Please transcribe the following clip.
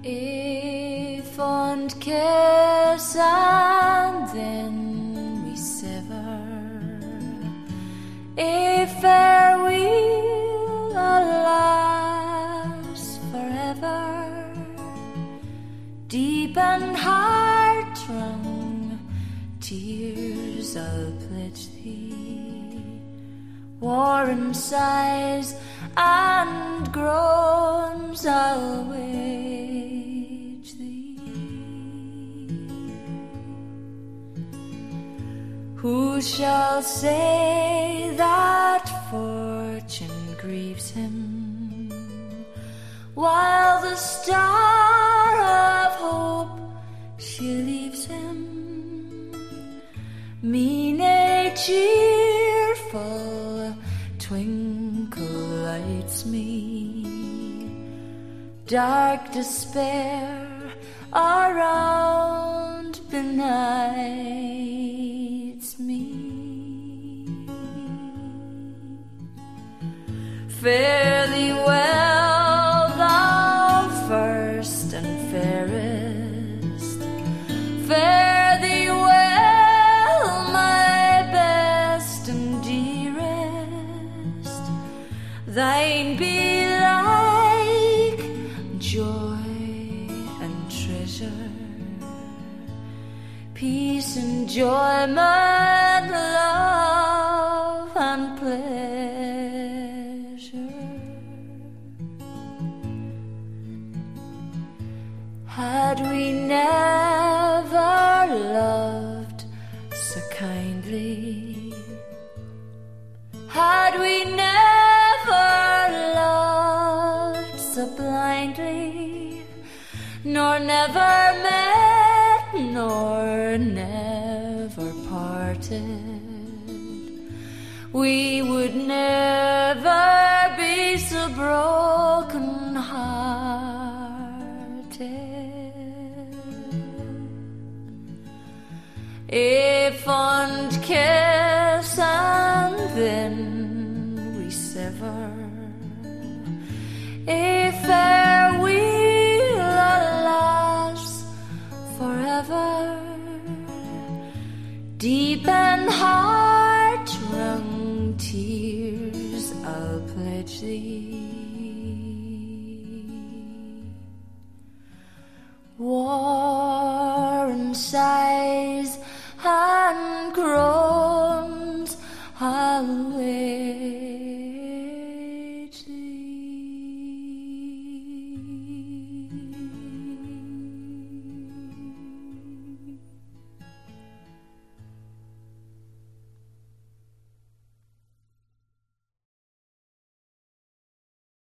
If fond kiss and then we sever, if farewell, alas, forever, deep and heart-wrung tears I'll pledge thee, warm sighs and groans I'll wage thee. Who shall say that fortune grieves him, while the star of hope she leaves him? Mean a cheerful twinkle lights me, dark despair around benights me. Fare thee well, thou first and fairest. Fare thee well, my best and dearest. Thine be like joy and treasure, peace, enjoyment, love, and pleasure. Had we never loved so kindly, had we never loved so blindly, nor never met, nor never parted, we would never be so broken-hearted. A fond kiss and then we sever, a farewell, alas, forever, deep and heart-wrung tears I'll pledge thee, warm sighs and groans I'll